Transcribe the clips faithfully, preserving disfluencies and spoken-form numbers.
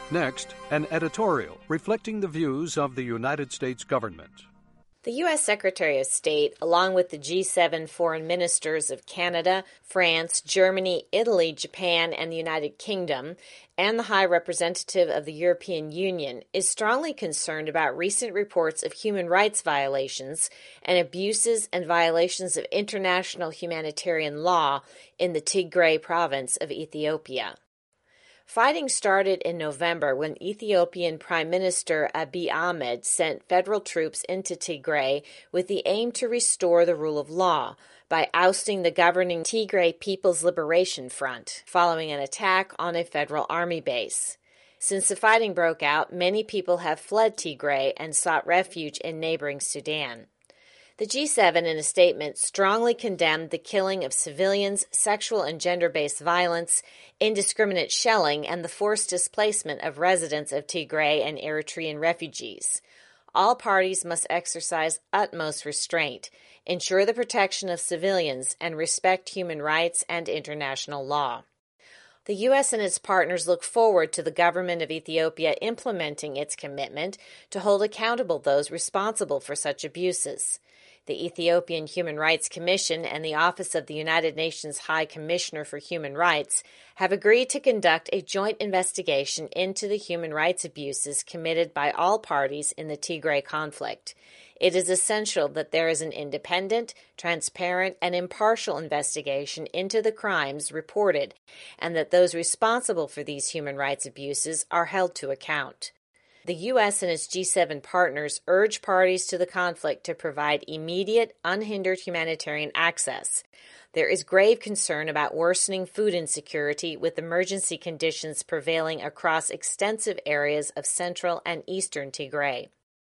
Next, an editorial reflecting the views of the United States government. The U S Secretary of State, along with the G seven foreign ministers of Canada, France, Germany, Italy, Japan, and the United Kingdom, and the High Representative of the European Union, is strongly concerned about recent reports of human rights violations and abuses and violations of international humanitarian law in the Tigray province of Ethiopia. Fighting started in November when Ethiopian Prime Minister Abiy Ahmed sent federal troops into Tigray with the aim to restore the rule of law by ousting the governing Tigray People's Liberation Front following an attack on a federal army base. Since the fighting broke out, many people have fled Tigray and sought refuge in neighboring Sudan. The G seven, in a statement, strongly condemned the killing of civilians, sexual and gender-based violence, indiscriminate shelling, and the forced displacement of residents of Tigray and Eritrean refugees. All parties must exercise utmost restraint, ensure the protection of civilians, and respect human rights and international law. The U S and its partners look forward to the government of Ethiopia implementing its commitment to hold accountable those responsible for such abuses. The Ethiopian Human Rights Commission and the Office of the United Nations High Commissioner for Human Rights have agreed to conduct a joint investigation into the human rights abuses committed by all parties in the Tigray conflict. It is essential that there is an independent, transparent, and impartial investigation into the crimes reported, and that those responsible for these human rights abuses are held to account. The U S and its G seven partners urge parties to the conflict to provide immediate, unhindered humanitarian access. There is grave concern about worsening food insecurity with emergency conditions prevailing across extensive areas of central and eastern Tigray.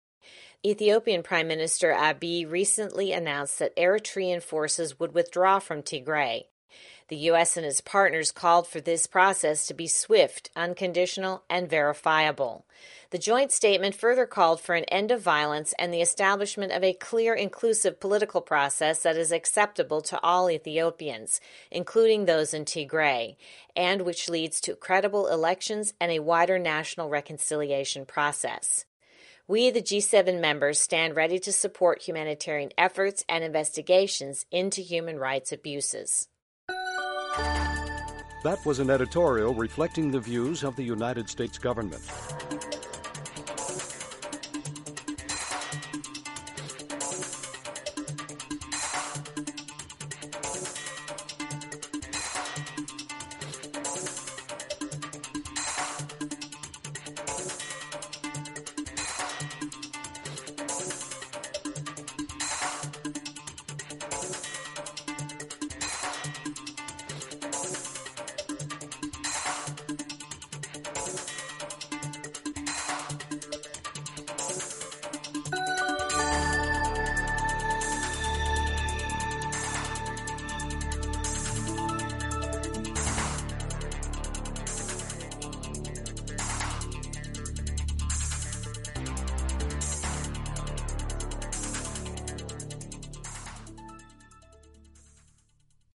Ethiopian Prime Minister Abiy recently announced that Eritrean forces would withdraw from Tigray. The U S and its partners called for this process to be swift, unconditional, and verifiable. The joint statement further called for an end of violence and the establishment of a clear, inclusive political process that is acceptable to all Ethiopians, including those in Tigray, and which leads to credible elections and a wider national reconciliation process. We, the G seven members, stand ready to support humanitarian efforts and investigations into human rights abuses. That was an editorial reflecting the views of the United States government.